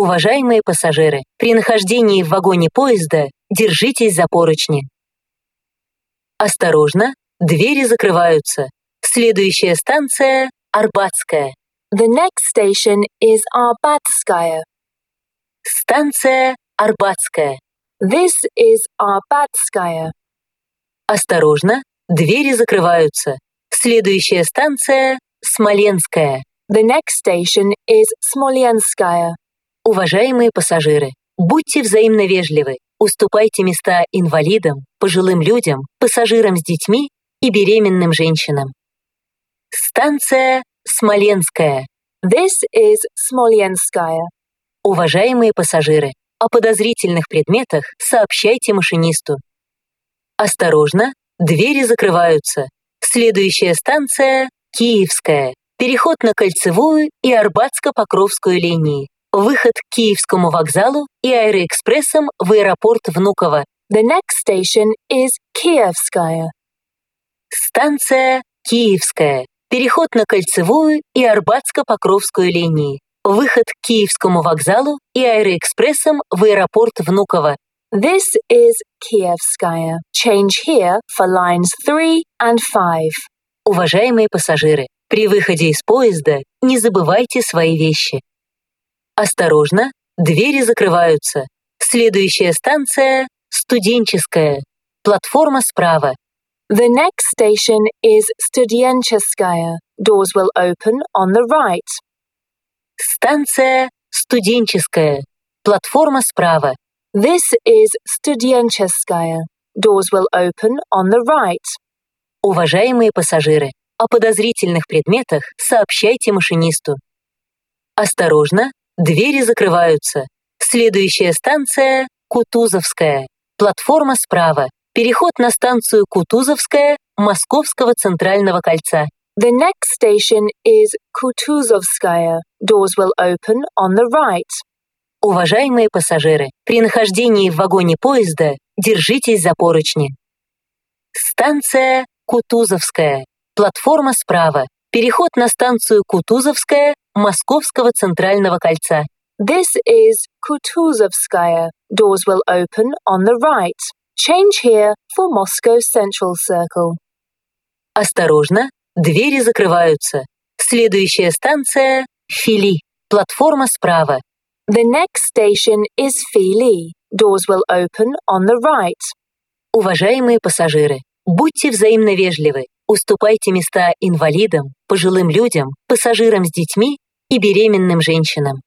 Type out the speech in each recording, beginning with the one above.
Уважаемые пассажиры, при нахождении в вагоне поезда держитесь за поручни. Осторожно, двери закрываются. Следующая станция – Арбатская. The next station is Arbatskaya. Станция Арбатская. This is Arbatskaya. Осторожно, двери закрываются. Следующая станция – Смоленская. The next station is Smolenskaya. Уважаемые пассажиры, будьте взаимно вежливы, уступайте места инвалидам, пожилым людям, пассажирам с детьми и беременным женщинам. Станция Смоленская. This is Smolenskaya. Уважаемые пассажиры, о подозрительных предметах сообщайте машинисту. Осторожно, двери закрываются. Следующая станция – Киевская. Переход на Кольцевую и Арбатско-Покровскую линии. Выход к Киевскому вокзалу и аэроэкспрессом в аэропорт Внуково. The next station is Kievskaya. Станция Киевская. Переход на Кольцевую и Арбатско-Покровскую линии. Выход к Киевскому вокзалу и аэроэкспрессом в аэропорт Внуково. This is Kievskaya. Change here for lines 3 and 5. Уважаемые пассажиры, при выходе из поезда не забывайте свои вещи. Осторожно, двери закрываются. Следующая станция – Студенческая. Платформа справа. The next station is Studentskaya. Doors will open on the right. Станция Студенческая. Платформа справа. This is Studentskaya. Doors will open on the right. Уважаемые пассажиры, о подозрительных предметах сообщайте машинисту. Осторожно, двери закрываются. Следующая станция – Кутузовская. Платформа справа. Переход на станцию Кутузовская Московского центрального кольца. The next station is Kutuzovskaya. Doors will open on the right. Уважаемые пассажиры, при нахождении в вагоне поезда держитесь за поручни. Станция Кутузовская. Платформа справа. Переход на станцию Кутузовская Московского центрального кольца. This is Kutuzovskaya. Doors will open on the right. Change here for Moscow Central Circle. Осторожно, двери закрываются. Следующая станция – Фили. Платформа справа. The next station is Fili. Doors will open on the right. Уважаемые пассажиры, будьте взаимно вежливы, уступайте места инвалидам, пожилым людям, пассажирам с детьми и беременным женщинам.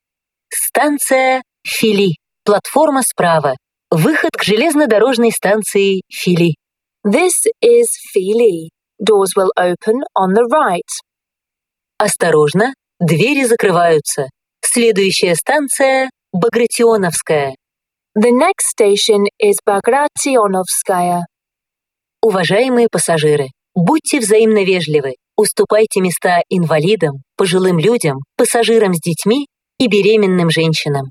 Станция Фили. Платформа справа. Выход к железнодорожной станции Фили. This is Fili. Doors will open on the right. Осторожно, двери закрываются. Следующая станция – Багратионовская. The next station is Bagrationovskaya. Уважаемые пассажиры, будьте взаимно вежливы, уступайте места инвалидам, пожилым людям, пассажирам с детьми и беременным женщинам.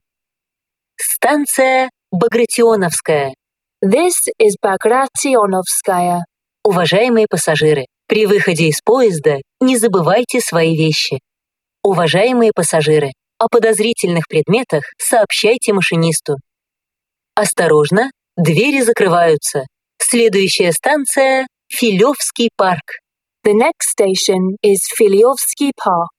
Станция Багратионовская. This is Bagrationovskaya. Уважаемые пассажиры, при выходе из поезда не забывайте свои вещи. Уважаемые пассажиры, о подозрительных предметах сообщайте машинисту. Осторожно, двери закрываются. Следующая станция – Филевский парк. The next station is Filiovsky Park.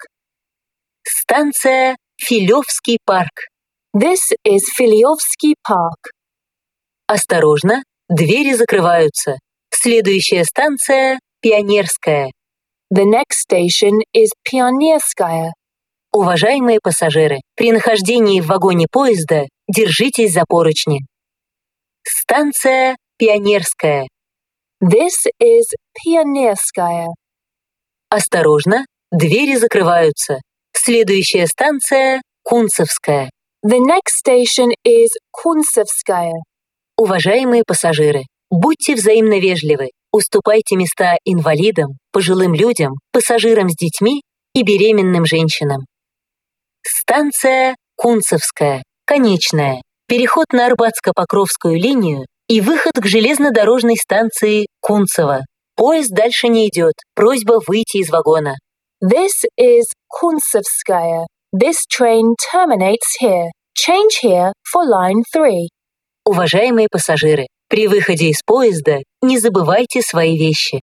Станция Филевский парк. This is Filiovsky Park. Осторожно, двери закрываются. Следующая станция – Пионерская. The next station is Pionierskaya. Уважаемые пассажиры, при нахождении в вагоне поезда держитесь за поручни. Станция Пионерская. This is Pionierskaya. Осторожно, двери закрываются. Следующая станция – Кунцевская. The next station is Kuntsevskaya. Уважаемые пассажиры, будьте взаимно вежливы, уступайте места инвалидам, пожилым людям, пассажирам с детьми и беременным женщинам. Станция Кунцевская, конечная. Переход на Арбатско-Покровскую линию и выход к железнодорожной станции Кунцево. Поезд дальше не идет. Просьба выйти из вагона. This is Kuntsevskaya. This train terminates here. Change here for line 3. Уважаемые пассажиры, при выходе из поезда не забывайте свои вещи.